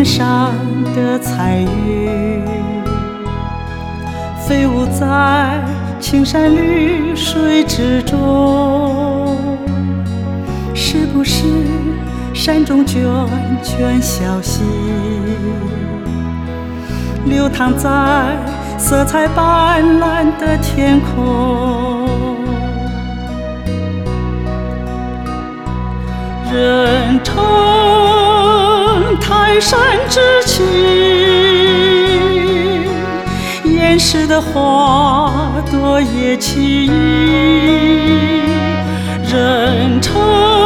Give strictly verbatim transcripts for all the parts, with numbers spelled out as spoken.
上的彩云，飞舞在青山绿水之中，是不是山中涓涓小溪，流淌在色彩斑斓的天空？人称泰山之情，岩石的花朵也奇异。人称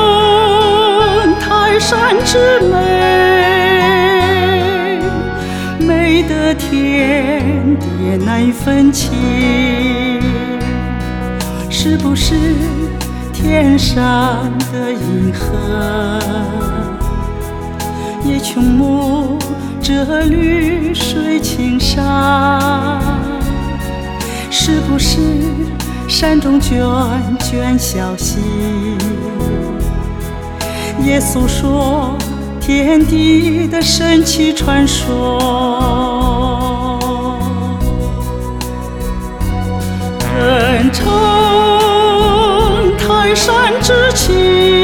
泰山之美，美得天地难分清。是不是天上的银河也穷目这绿水青山？是不是山中涓涓小溪也诉说天地的神奇传说？人称泰山之情，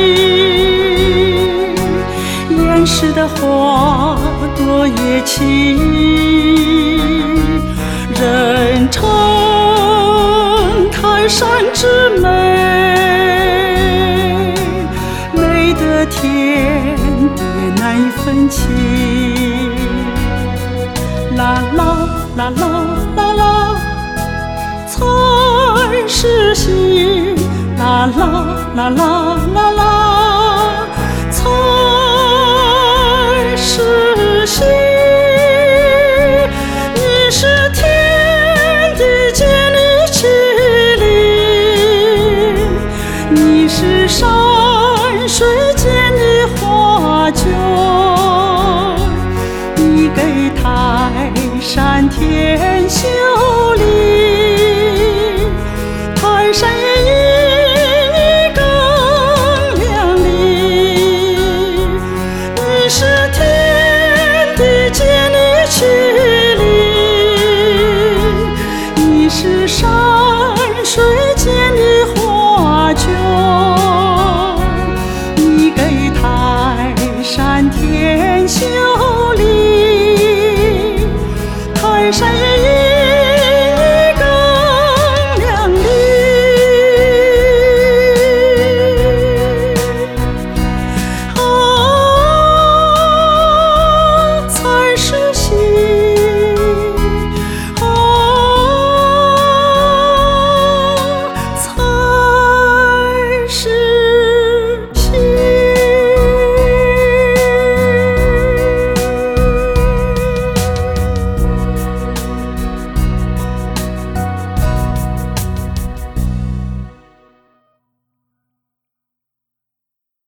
岩石的花朵也奇异。人称泰山之美，美得天地难以分清。啦啦啦啦啦啦，才是心。啦啦啦啦啦